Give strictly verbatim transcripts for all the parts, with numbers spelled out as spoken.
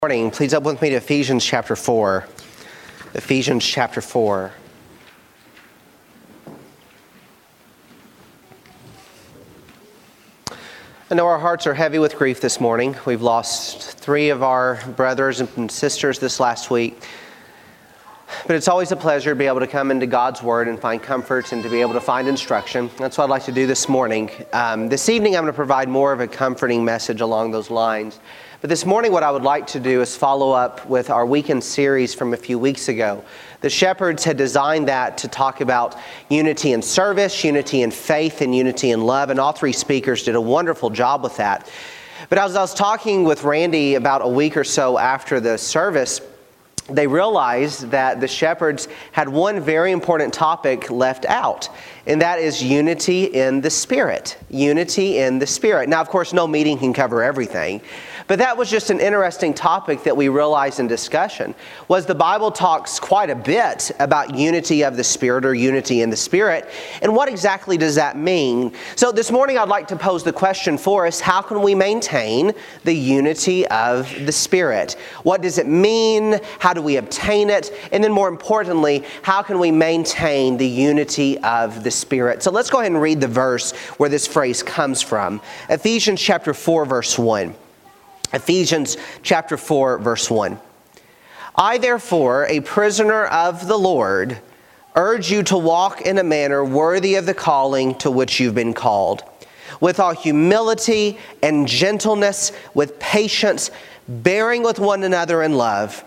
Morning. Please open with me to Ephesians chapter four. Ephesians chapter four. I know our hearts are heavy with grief this morning. We've lost three of our brothers and sisters this last week. But it's always a pleasure to be able to come into God's Word and find comfort and to be able to find instruction. That's what I'd like to do this morning. Um, this evening I'm going to provide more of a comforting message along those lines. But this morning what I would like to do is follow up with our weekend series from a few weeks ago. The Shepherds had designed that to talk about unity in service, unity in faith, and unity in love. And all three speakers did a wonderful job with that. But as I was talking with Randy about a week or so after the service, they realized that the Shepherds had one very important topic left out, and that is unity in the Spirit. Unity in the Spirit. Now, of course, no meeting can cover everything, but that was just an interesting topic that we realized in discussion, was the Bible talks quite a bit about unity of the Spirit or unity in the Spirit, and what exactly does that mean? So this morning I'd like to pose the question for us, how can we maintain the unity of the Spirit? What does it mean? How do we obtain it? And then more importantly, how can we maintain the unity of the Spirit? So let's go ahead and read the verse where this phrase comes from. Ephesians chapter four, verse one. Ephesians chapter four, verse one. I, therefore, a prisoner of the Lord, urge you to walk in a manner worthy of the calling to which you've been called, with all humility and gentleness, with patience, bearing with one another in love,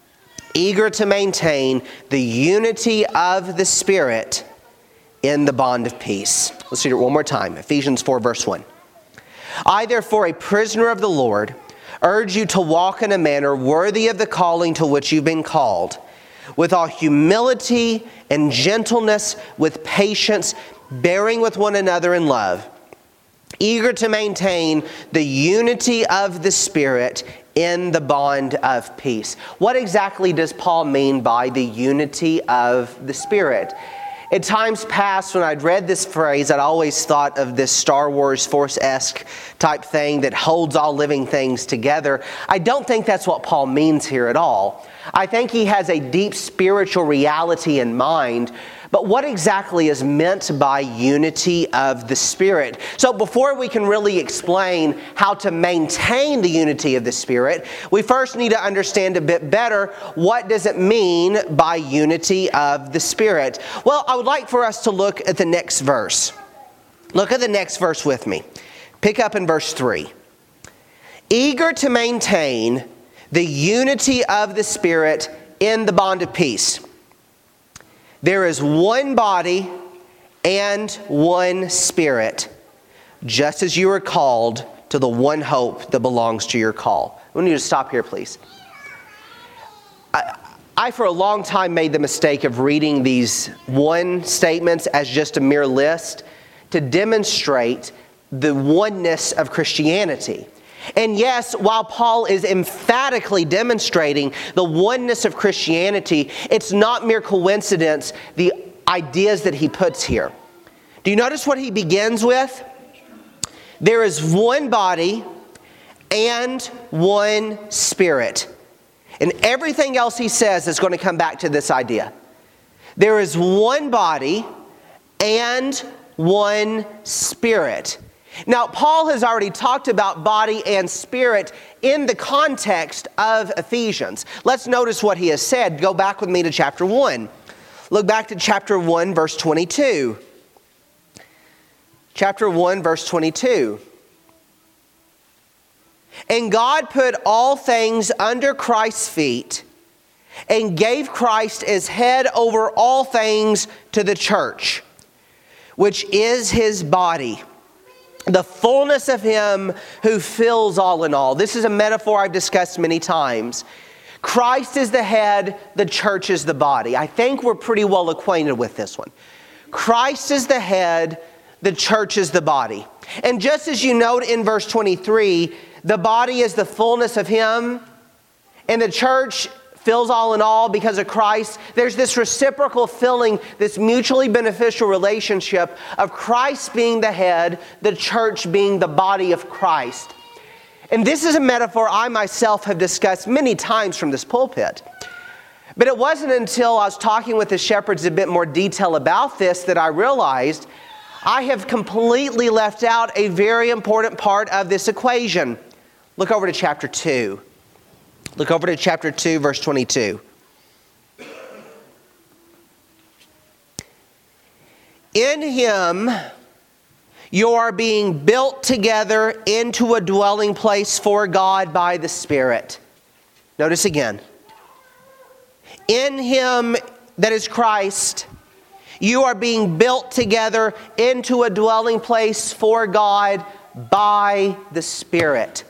eager to maintain the unity of the Spirit in the bond of peace. Let's read it one more time. Ephesians four, verse one. I, therefore, a prisoner of the Lord, urge you to walk in a manner worthy of the calling to which you've been called, with all humility and gentleness, with patience, bearing with one another in love, eager to maintain the unity of the Spirit in the bond of peace. What exactly does Paul mean by the unity of the Spirit? In times past, when I'd read this phrase, I'd always thought of this Star Wars Force-esque type thing that holds all living things together. I don't think that's what Paul means here at all. I think he has a deep spiritual reality in mind. But what exactly is meant by unity of the Spirit? So before we can really explain how to maintain the unity of the Spirit, we first need to understand a bit better, what does it mean by unity of the Spirit? Well, I would like for us to look at the next verse. Look at the next verse with me. Pick up in verse three. Eager to maintain the unity of the Spirit in the bond of peace. There is one body and one Spirit, just as you are called to the one hope that belongs to your call. We need to stop here, please. I, I, for a long time, made the mistake of reading these one statements as just a mere list to demonstrate the oneness of Christianity. And yes, while Paul is emphatically demonstrating the oneness of Christianity, it's not mere coincidence, the ideas that he puts here. Do you notice what he begins with? There is one body and one Spirit. And everything else he says is going to come back to this idea. There is one body and one Spirit. Now, Paul has already talked about body and spirit in the context of Ephesians. Let's notice what he has said. Go back with me to chapter one. Look back to chapter one, verse twenty-two. Chapter one, verse twenty-two. And God put all things under Christ's feet and gave Christ as head over all things to the church, which is his body, the fullness of Him who fills all in all. This is a metaphor I've discussed many times. Christ is the head, the church is the body. I think we're pretty well acquainted with this one. Christ is the head, the church is the body. And just as you note in verse twenty-three, the body is the fullness of Him, and the church fills all in all because of Christ. There's this reciprocal filling, this mutually beneficial relationship of Christ being the head, the church being the body of Christ. And this is a metaphor I myself have discussed many times from this pulpit. But it wasn't until I was talking with the shepherds a bit more detail about this that I realized I have completely left out a very important part of this equation. Look over to chapter two. Look over to chapter two, verse twenty-two. In Him you are being built together into a dwelling place for God by the Spirit. Notice again. In Him, that is Christ, you are being built together into a dwelling place for God by the Spirit.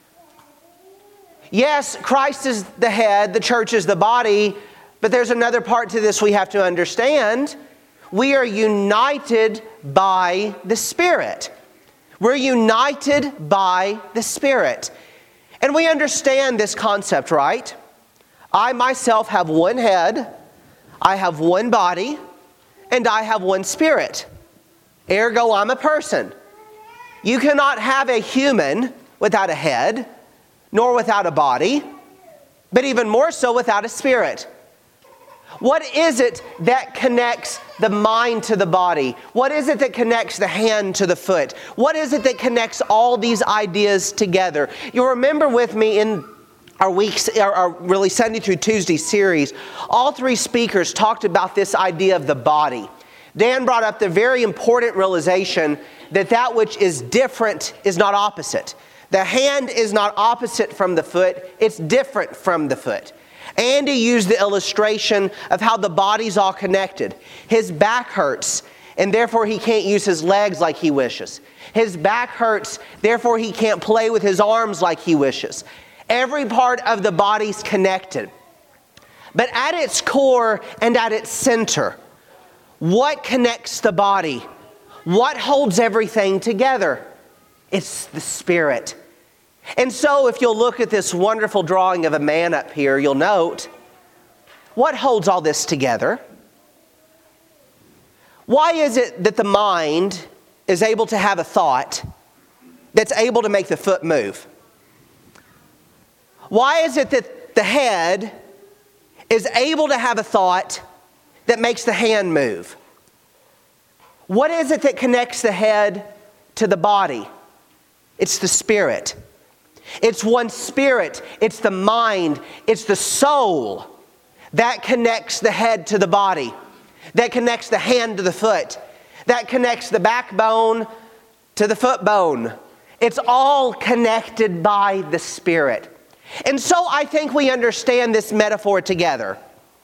Yes, Christ is the head, the church is the body, but there's another part to this we have to understand. We are united by the Spirit. We're united by the Spirit. And we understand this concept, right? I myself have one head, I have one body, and I have one spirit. Ergo, I'm a person. You cannot have a human without a head, nor without a body, but even more so without a spirit. What is it that connects the mind to the body? What is it that connects the hand to the foot? What is it that connects all these ideas together? You'll remember with me in our weeks, our, our really Sunday through Tuesday series, all three speakers talked about this idea of the body. Dan brought up the very important realization that that which is different is not opposite. The hand is not opposite from the foot, it's different from the foot. Andy used the illustration of how the body's all connected. His back hurts, and therefore he can't use his legs like he wishes. His back hurts, therefore he can't play with his arms like he wishes. Every part of the body's connected. But at its core and at its center, what connects the body? What holds everything together? It's the Spirit. And so if you'll look at this wonderful drawing of a man up here, you'll note, what holds all this together? Why is it that the mind is able to have a thought that's able to make the foot move? Why is it that the head is able to have a thought that makes the hand move? What is it that connects the head to the body? It's the Spirit. It's one spirit. It's the mind. It's the soul that connects the head to the body, that connects the hand to the foot, that connects the backbone to the foot bone. It's all connected by the Spirit. And so I think we understand this metaphor together.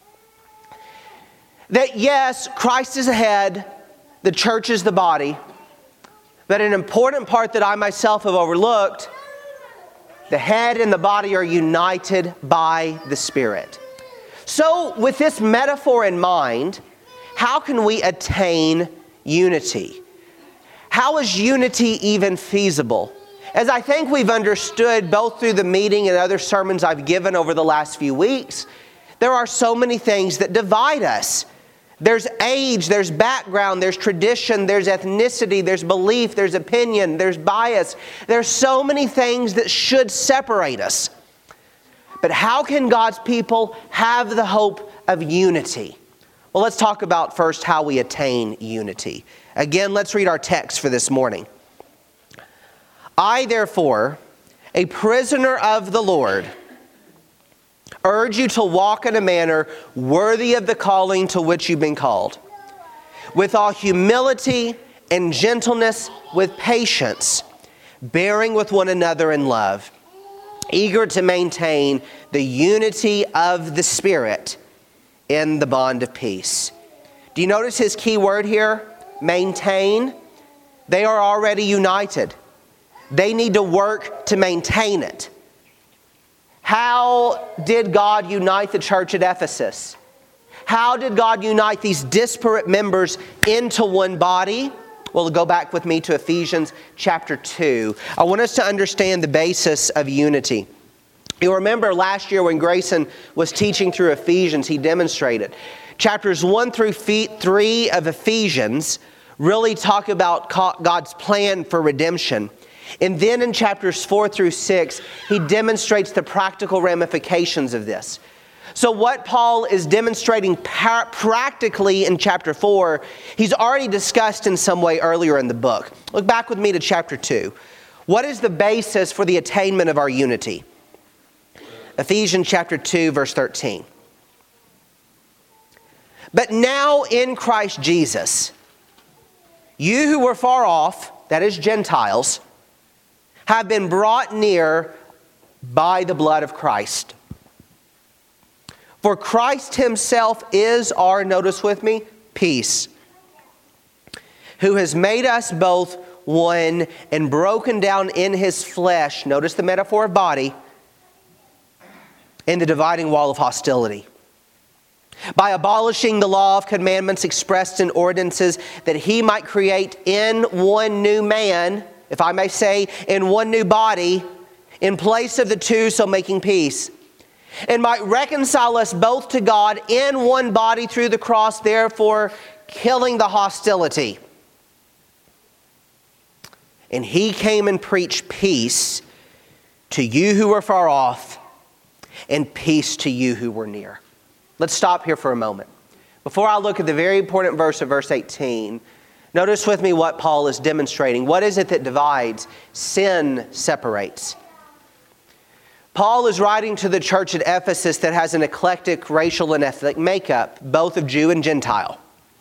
That yes, Christ is the head, the church is the body, but an important part that I myself have overlooked, the head and the body are united by the Spirit. So with this metaphor in mind, how can we attain unity? How is unity even feasible? As I think we've understood both through the meeting and other sermons I've given over the last few weeks, there are so many things that divide us. There's age, there's background, there's tradition, there's ethnicity, there's belief, there's opinion, there's bias. There's so many things that should separate us. But how can God's people have the hope of unity? Well, let's talk about first how we attain unity. Again, let's read our text for this morning. I, therefore, a prisoner of the Lord, urge you to walk in a manner worthy of the calling to which you've been called, with all humility and gentleness, with patience, bearing with one another in love, eager to maintain the unity of the Spirit in the bond of peace. Do you notice his key word here? Maintain. They are already united. They need to work to maintain it. How did God unite the church at Ephesus? How did God unite these disparate members into one body? Well, go back with me to Ephesians chapter two. I want us to understand the basis of unity. You'll remember last year when Grayson was teaching through Ephesians, he demonstrated. Chapters one through three of Ephesians really talk about God's plan for redemption. And then in chapters four through six, he demonstrates the practical ramifications of this. So what Paul is demonstrating par- practically in chapter four, he's already discussed in some way earlier in the book. Look back with me to chapter two. What is the basis for the attainment of our unity? Ephesians chapter two, verse thirteen. But now in Christ Jesus, you who were far off, that is Gentiles, have been brought near by the blood of Christ. For Christ himself is our, notice with me, peace, who has made us both one and broken down in his flesh, notice the metaphor of body, in the dividing wall of hostility, by abolishing the law of commandments expressed in ordinances, that he might create in one new man, if I may say, in one new body, in place of the two, so making peace, and might reconcile us both to God in one body through the cross, therefore killing the hostility. And he came and preached peace to you who were far off, and peace to you who were near. Let's stop here for a moment. Before I look at the very important verse of verse eighteen, notice with me what Paul is demonstrating. What is it that divides? Sin separates. Paul is writing to the church at Ephesus that has an eclectic racial and ethnic makeup, both of Jew and Gentile.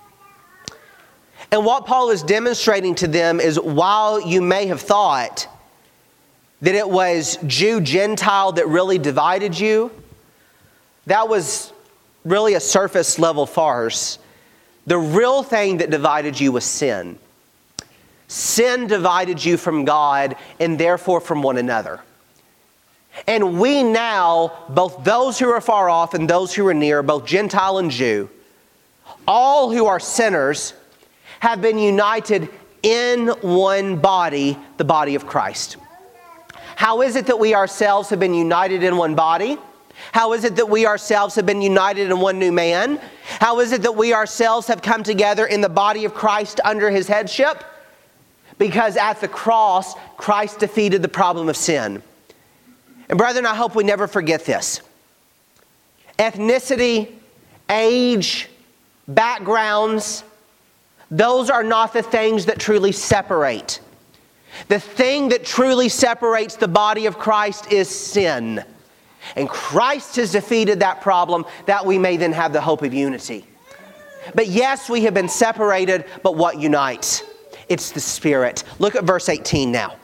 And what Paul is demonstrating to them is, while you may have thought that it was Jew-Gentile that really divided you, that was really a surface level farce. The real thing that divided you was sin. Sin divided you from God and therefore from one another. And we now, both those who are far off and those who are near, both Gentile and Jew, all who are sinners, have been united in one body, the body of Christ. How is it that we ourselves have been united in one body? How is it that we ourselves have been united in one new man? How is it that we ourselves have come together in the body of Christ under his headship? Because at the cross, Christ defeated the problem of sin. And brethren, I hope we never forget this. Ethnicity, age, backgrounds, those are not the things that truly separate. The thing that truly separates the body of Christ is sin. And Christ has defeated that problem, that we may then have the hope of unity. But yes, we have been separated, but what unites? It's the Spirit. Look at verse eighteen now.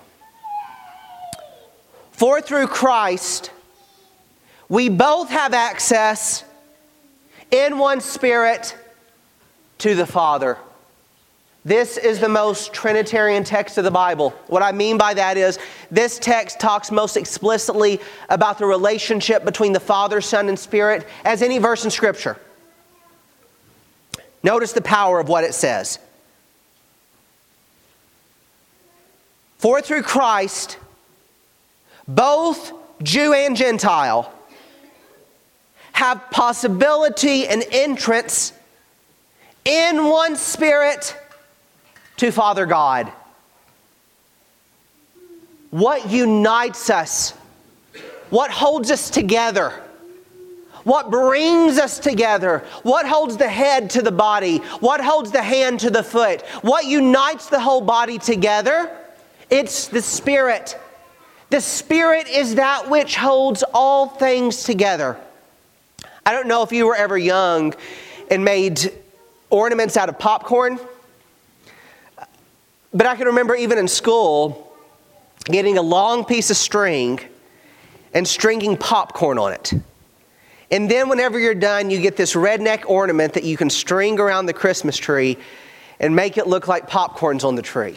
For through Christ, we both have access in one Spirit to the Father. This is the most Trinitarian text of the Bible. What I mean by that is, this text talks most explicitly about the relationship between the Father, Son, and Spirit as any verse in Scripture. Notice the power of what it says. For through Christ, both Jew and Gentile have possibility and entrance in one Spirit to Father God. What unites us? What holds us together? What brings us together? What holds the head to the body? What holds the hand to the foot? What unites the whole body together? It's the Spirit. The Spirit is that which holds all things together. I don't know if you were ever young and made ornaments out of popcorn. But I can remember even in school getting a long piece of string and stringing popcorn on it. And then whenever you're done, you get this redneck ornament that you can string around the Christmas tree and make it look like popcorn's on the tree.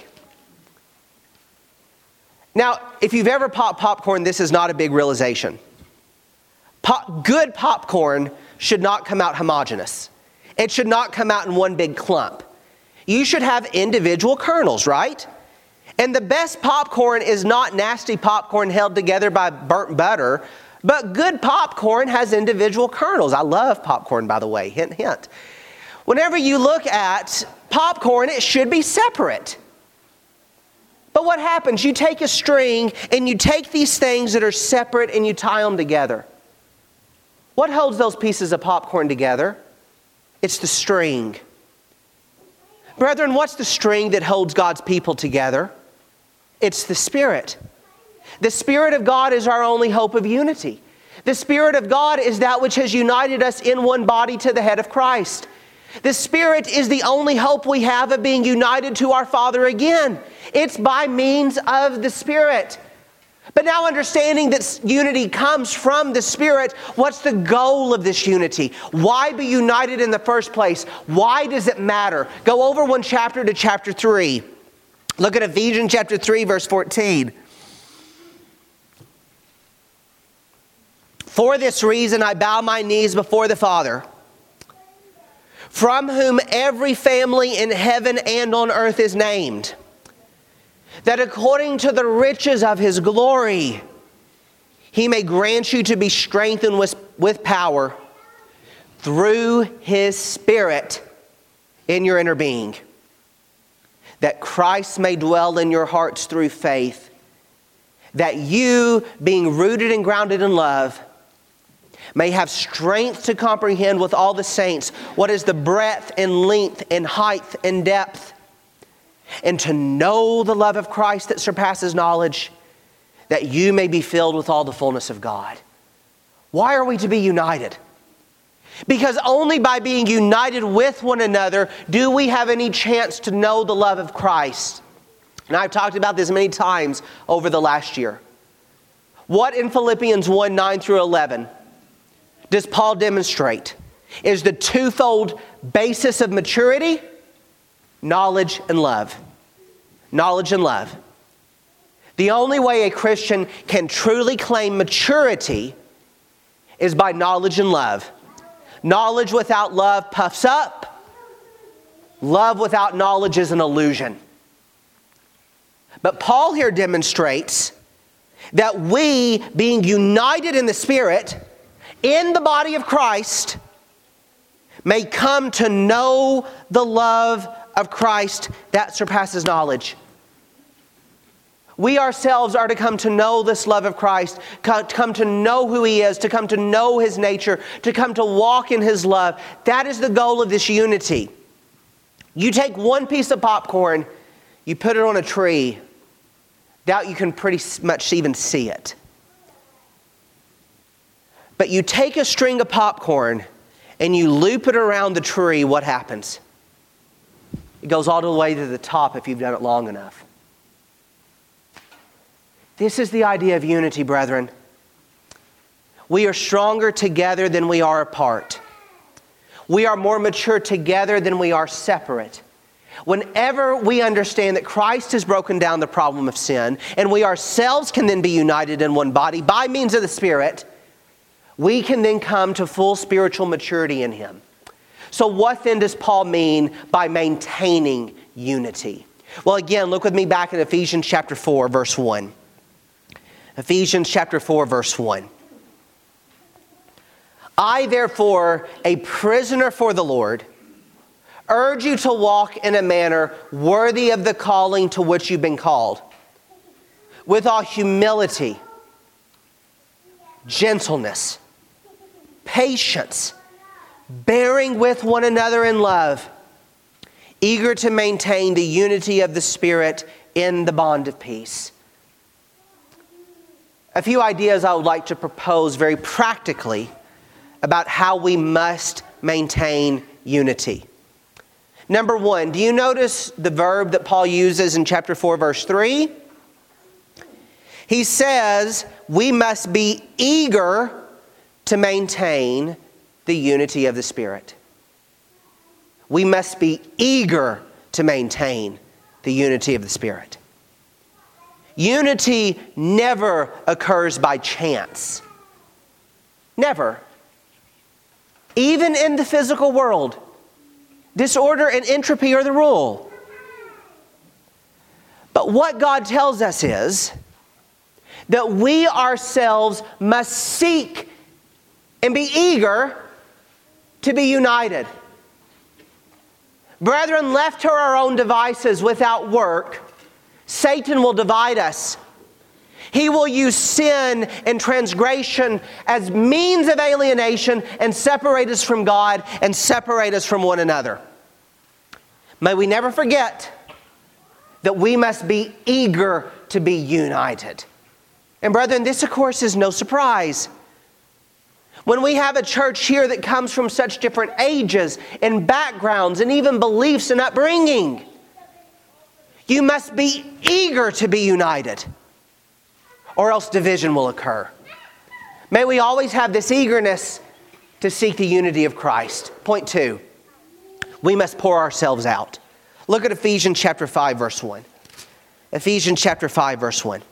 Now, if you've ever popped popcorn, this is not a big realization. Pop, good popcorn should not come out homogeneous. It should not come out in one big clump. You should have individual kernels, right? And the best popcorn is not nasty popcorn held together by burnt butter, but good popcorn has individual kernels. I love popcorn, by the way, hint, hint. Whenever you look at popcorn, it should be separate. But what happens? You take a string and you take these things that are separate and you tie them together. What holds those pieces of popcorn together? It's the string. Brethren, what's the string that holds God's people together? It's the Spirit. The Spirit of God is our only hope of unity. The Spirit of God is that which has united us in one body to the head of Christ. The Spirit is the only hope we have of being united to our Father again. It's by means of the Spirit. But now understanding that unity comes from the Spirit, what's the goal of this unity? Why be united in the first place? Why does it matter? Go over one chapter to chapter three. Look at Ephesians chapter three, verse fourteen. For this reason I bow my knees before the Father, from whom every family in heaven and on earth is named, that according to the riches of His glory, He may grant you to be strengthened with, with power through His Spirit in your inner being, that Christ may dwell in your hearts through faith, that you, being rooted and grounded in love, may have strength to comprehend with all the saints what is the breadth and length and height and depth, and to know the love of Christ that surpasses knowledge, that you may be filled with all the fullness of God. Why are we to be united? Because only by being united with one another do we have any chance to know the love of Christ. And I've talked about this many times over the last year. What in Philippians one, nine through eleven does Paul demonstrate is the twofold basis of maturity? Knowledge and love. Knowledge and love. The only way a Christian can truly claim maturity is by knowledge and love. Knowledge without love puffs up. Love without knowledge is an illusion. But Paul here demonstrates that we, being united in the Spirit, in the body of Christ, may come to know the love of Christ that surpasses knowledge. We ourselves are to come to know this love of Christ, to come to know who He is, to come to know His nature, to come to walk in His love. That is the goal of this unity. You take one piece of popcorn, you put it on a tree, doubt you can pretty much even see it. But you take a string of popcorn and you loop it around the tree, what happens? It goes all the way to the top if you've done it long enough. This is the idea of unity, brethren. We are stronger together than we are apart. We are more mature together than we are separate. Whenever we understand that Christ has broken down the problem of sin, and we ourselves can then be united in one body by means of the Spirit, we can then come to full spiritual maturity in Him. So what then does Paul mean by maintaining unity? Well, again, look with me back in Ephesians chapter four, verse one. Ephesians chapter four, verse one. I, therefore, a prisoner for the Lord, urge you to walk in a manner worthy of the calling to which you've been called, with all humility, gentleness, patience, bearing with one another in love, eager to maintain the unity of the Spirit in the bond of peace. A few ideas I would like to propose very practically about how we must maintain unity. Number one, do you notice the verb that Paul uses in chapter four, verse three? He says we must be eager to maintain the unity of the Spirit. We must be eager to maintain the unity of the Spirit. Unity never occurs by chance. Never. Even in the physical world, disorder and entropy are the rule. But what God tells us is that we ourselves must seek and be eager to be united. Brethren, left to our own devices without work, Satan will divide us. He will use sin and transgression as means of alienation and separate us from God and separate us from one another. May we never forget that we must be eager to be united. And brethren, this of course is no surprise. When we have a church here that comes from such different ages and backgrounds and even beliefs and upbringing, you must be eager to be united, or else division will occur. May we always have this eagerness to seek the unity of Christ. Point two, we must pour ourselves out. Look at Ephesians chapter five, verse one. Ephesians chapter five, verse one.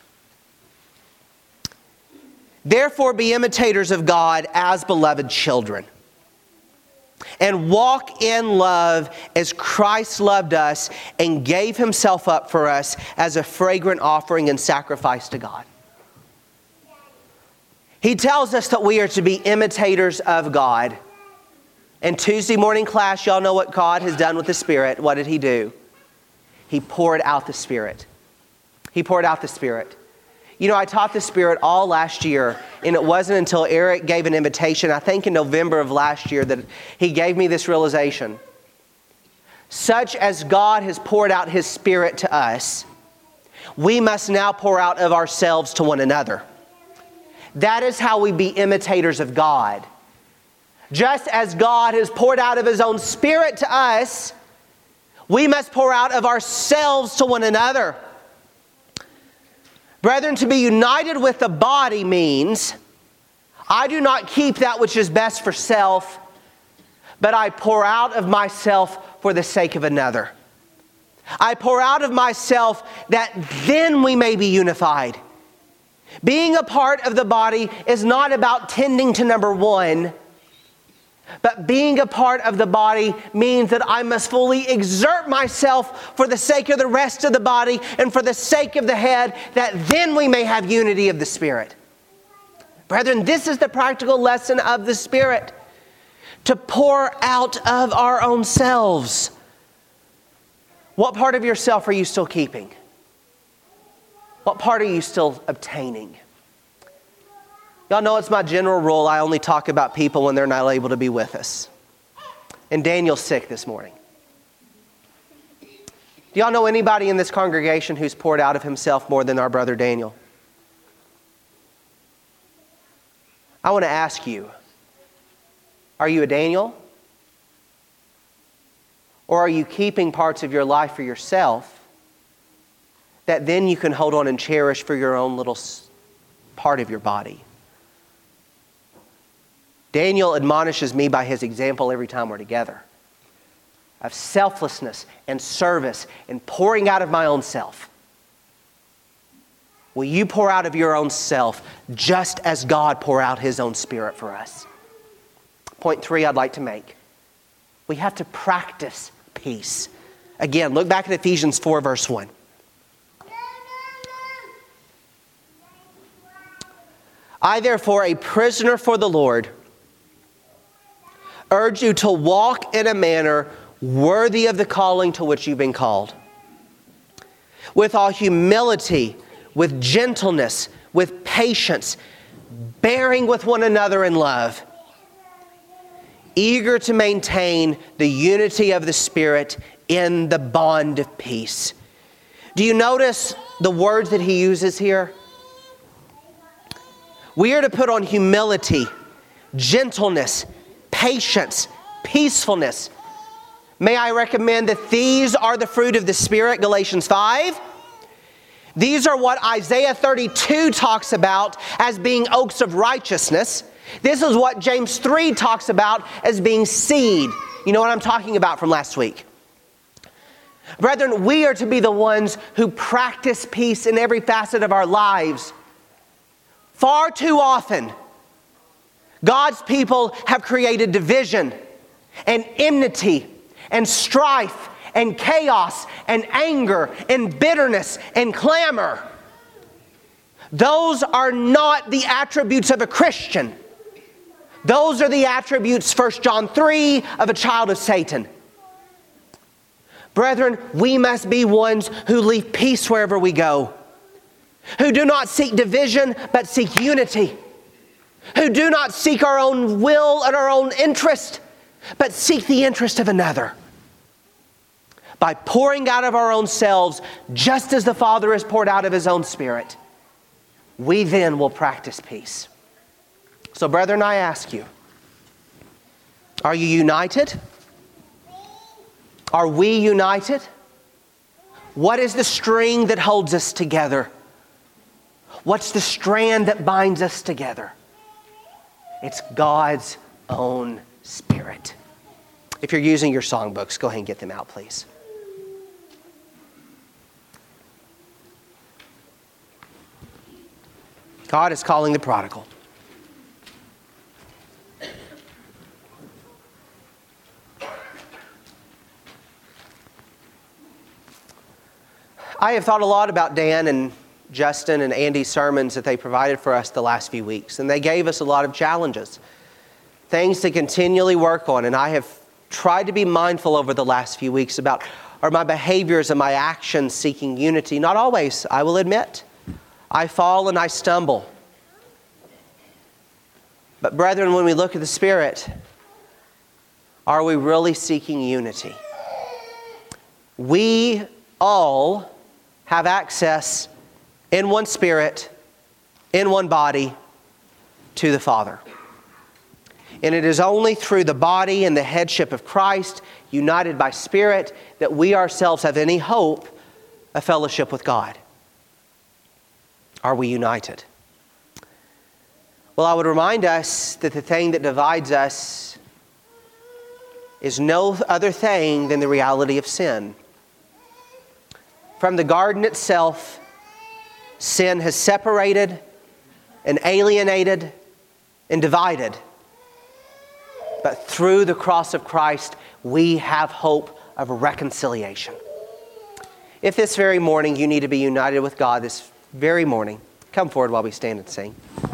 Therefore be imitators of God as beloved children, and walk in love as Christ loved us and gave himself up for us as a fragrant offering and sacrifice to God. He tells us that we are to be imitators of God. In Tuesday morning class, y'all know what God has done with the Spirit. What did he do? He poured out the Spirit. He poured out the Spirit. You know, I taught the Spirit all last year, and it wasn't until Eric gave an invitation, I think in November of last year, that he gave me this realization. Such as God has poured out his Spirit to us, we must now pour out of ourselves to one another. That is how we be imitators of God. Just as God has poured out of his own Spirit to us, we must pour out of ourselves to one another. Brethren, to be united with the body means I do not keep that which is best for self, but I pour out of myself for the sake of another. I pour out of myself that then we may be unified. Being a part of the body is not about tending to number one, but being a part of the body means that I must fully exert myself for the sake of the rest of the body and for the sake of the head, that then we may have unity of the Spirit. Brethren, this is the practical lesson of the Spirit. To pour out of our own selves. What part of yourself are you still keeping? What part are you still obtaining? Y'all know it's my general rule. I only talk about people when they're not able to be with us. And Daniel's sick this morning. Do y'all know anybody in this congregation who's poured out of himself more than our brother Daniel? I want to ask you, are you a Daniel? Or are you keeping parts of your life for yourself that then you can hold on and cherish for your own little part of your body? Daniel admonishes me by his example every time we're together, of selflessness and service and pouring out of my own self. Will you pour out of your own self just as God poured out his own Spirit for us? Point three I'd like to make. We have to practice peace. Again, look back at Ephesians four, verse one. I, therefore, a prisoner for the Lord, urge you to walk in a manner worthy of the calling to which you've been called, with all humility, with gentleness, with patience, bearing with one another in love, eager to maintain the unity of the Spirit in the bond of peace. Do you notice the words that he uses here? We are to put on humility, gentleness, patience, peacefulness. May I recommend that these are the fruit of the Spirit, Galatians five. These are what Isaiah thirty-two talks about as being oaks of righteousness. This is what James three talks about as being seed. You know what I'm talking about from last week. Brethren, we are to be the ones who practice peace in every facet of our lives. Far too often, God's people have created division and enmity and strife and chaos and anger and bitterness and clamor. Those are not the attributes of a Christian. Those are the attributes, First John three, of a child of Satan. Brethren, we must be ones who leave peace wherever we go, who do not seek division, but seek unity, who do not seek our own will and our own interest, but seek the interest of another. By pouring out of our own selves, just as the Father has poured out of His own Spirit, we then will practice peace. So, brethren, I ask you, are you united? Are we united? What is the string that holds us together? What's the strand that binds us together? It's God's own Spirit. If you're using your songbooks, go ahead and get them out, please. God is calling the prodigal. I have thought a lot about Dan and Justin and Andy's sermons that they provided for us the last few weeks, and they gave us a lot of challenges, things to continually work on, and I have tried to be mindful over the last few weeks about are my behaviors and my actions seeking unity. Not always, I will admit. I fall and I stumble. But brethren, when we look at the Spirit, are we really seeking unity? We all have access in one Spirit, in one body, to the Father. And it is only through the body and the headship of Christ, united by Spirit, that we ourselves have any hope of fellowship with God. Are we united? Well, I would remind us that the thing that divides us is no other thing than the reality of sin. From the garden itself, sin has separated and alienated and divided. But through the cross of Christ, we have hope of reconciliation. If this very morning you need to be united with God, this very morning, come forward while we stand and sing.